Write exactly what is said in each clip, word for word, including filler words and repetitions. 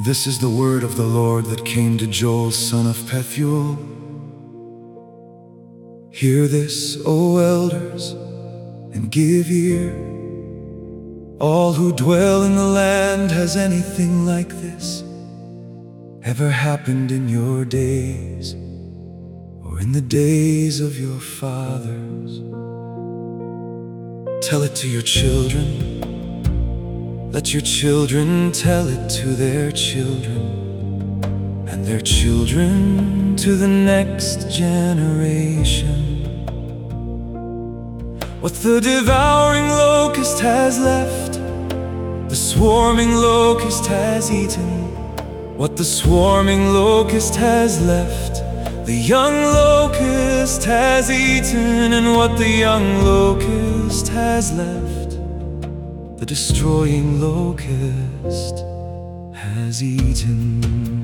This is the word of the Lord that came to Joel, son of Pethuel. Hear this, O elders, and give ear. All who dwell in the land, has anything like this ever happened in your days, or in the days of your fathers? Tell it to your children. Let your children tell it to their children, and their children to the next generation. What the devouring locust has left, the swarming locust has eaten. What the swarming locust has left, the young locust has eaten. And what the young locust has left, the destroying locust has eaten.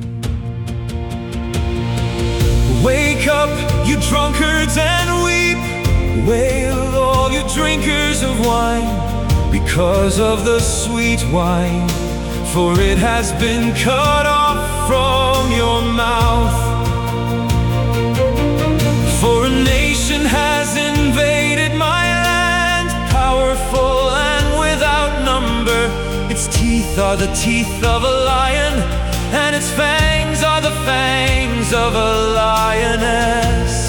Wake up, you drunkards, and weep. Wail, all you drinkers of wine, because of the sweet wine, for it has been cut off from your mouth. For a nation has invaded my land, powerful and without number. Its teeth are the teeth of a lion, and its fangs are the fangs of a lioness.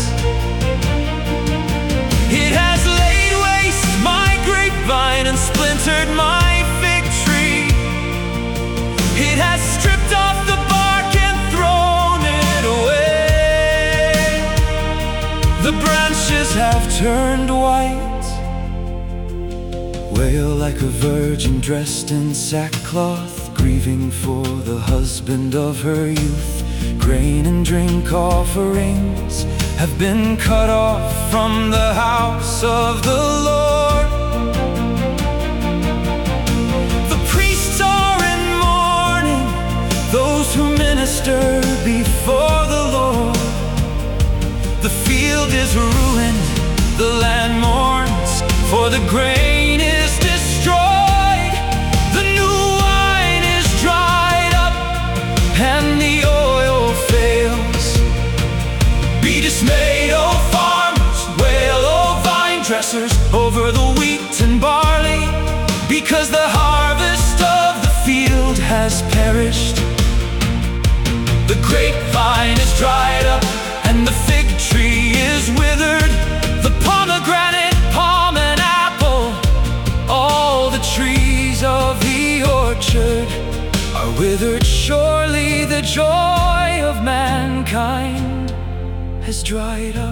It has laid waste my grapevine and splintered my fig tree. It has stripped off the bark and thrown it away. The branches have turned white. Wail like a virgin dressed in sackcloth, grieving for the husband of her youth. Grain and drink offerings have been cut off from the house of the Lord. The priests are in mourning, those who minister before the Lord. The field is ruined, the land mourns, for the grain is destroyed. The new wine is dried up, and the oil fails. Be dismayed, O farmers, wail, O vine dressers, over the wheat and barley, because the harvest of the field has perished. The grapevine is dried up, and the fig tree is withered. The pomegranate, palm, and apple, all the trees of the orchard are withered. Surely the joy of mankind has dried up.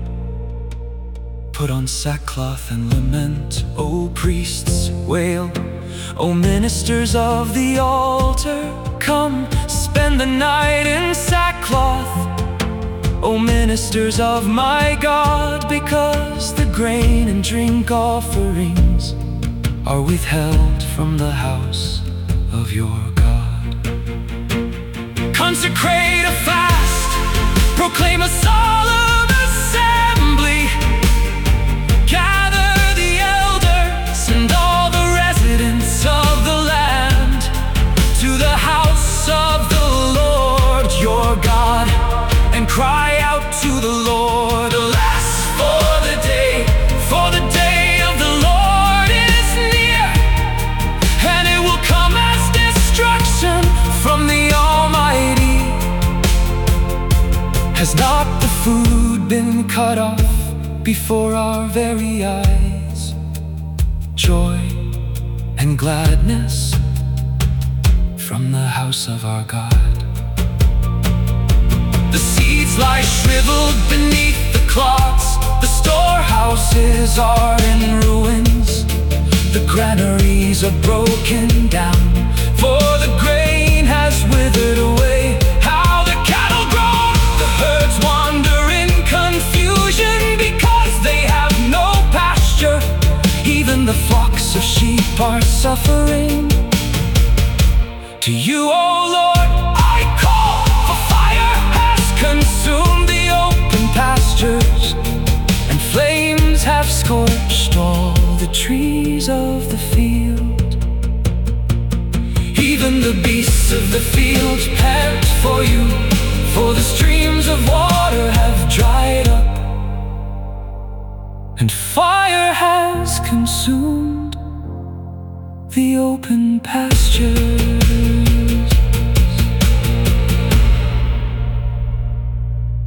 Put on sackcloth and lament, O priests, wail, O ministers of the altar. Come, spend the night in sackcloth, O ministers of my God, because the grain and drink offerings are withheld from the house of your God. Consecrate a fast, proclaim a solemn assembly. Gather the elders and all the residents of the land to the house of the Lord your God, and cry out to the Lord. Alas, for the day, for the day of the Lord is near, and it will come as destruction from the Almighty. Has not the food been cut off before our very eyes? Joy and gladness from the house of our God. The seeds lie shriveled beneath the clods, the storehouses are in ruins, the granaries are broken down, for the grain has withered away. How the cattle groan, the herds wander in confusion, because they have no pasture. Even the flocks of sheep are suffering. To you, O Lord, I call, for fire has consumed the open pastures, and flames have scorched all the trees of the field. Even the beasts of The fields pant for you, for the streams of water have dried up, and fire has consumed the open pasture.